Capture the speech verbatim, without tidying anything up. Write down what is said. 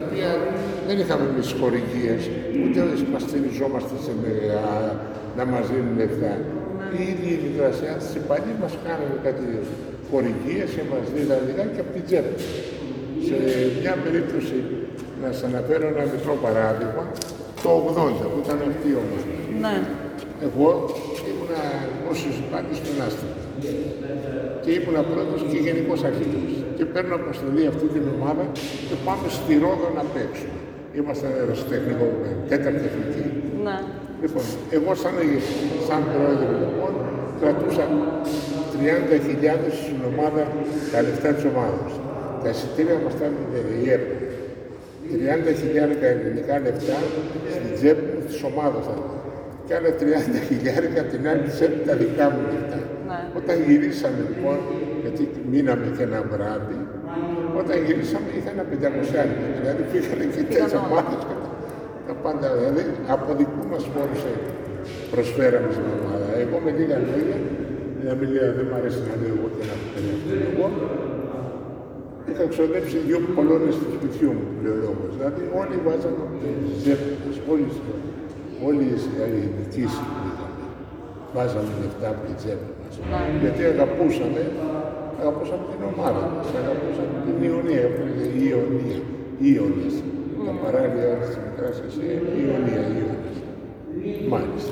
Δεν είχαμε εμείς χορηγίες, ούτε μας στηριζόμαστε σε μεγά, να μας δίνουν λεφτά. Οι ίδιοι οι μικρασιάτες οι παλιοί μας κάνανε κάτι χορηγίες και μας δίνανε λιγάκι από την τσέπη. Σε μια περίπτωση, να σας αναφέρω ένα μικρό παράδειγμα, το ογδόντα που ήταν αυτή η ομάδα. Ναι. Εγώ ήμουνα δημόσιος υπάλληλος στον Άστρο και ήμουνα πρώτος και γενικός αρχηγός. Και παίρνω αποστολή αυτή την ομάδα και πάμε στη Ρόδο να παίξουμε. Ήμασταν αεροσιτεχνικό, τέταρτη εθνική. Ναι. Λοιπόν, εγώ σαν, σαν πρόεδρο λοιπόν κρατούσα τριάντα χιλιάδες στην ομάδα, τα λεφτά της ομάδας. Τα εισιτήρια μας τα έδινε η ΕΠΟ. τριάντα χιλιάδες ελληνικά λεφτά στην τσέπη της ομάδας. Και άλλα τριάντα χιλιάδες την άλλη τσέπη τα δικά μου λεφτά. Ναι. Όταν γυρίσαμε λοιπόν, γιατί μείναμε και ένα βράδυ, όταν γυρίσαμε είχα ένα πεντακόσια, δηλαδή πήγανε και τις ομάδες και τα, τα πάντα. Δηλαδή από δικού μας πόρους προσφέραμε στην ομάδα. Εγώ με λίγα λόγια, να μην λέω, δεν μου αρέσει να λέω εγώ και να πω εγώ, είχα ξοδέψει δύο κολόνες του σπιτιού μου, πληρώμες. Δηλαδή όλοι βάζαμε τις ζέπες, όλοι, όλοι οι νικήσεις που είχαμε. Βάζαμε λεφτά από την τσέπη μας. Γιατί αγαπούσαμε, αγαπούσαμε την ομάδα μας, αγαπούσαμε την Ιωνία, η Ιωνία, οι Ιωνίες. Τα παράλια της μικράς εσύ, η Ιωνία, οι Ιωνίες. Μάλιστα.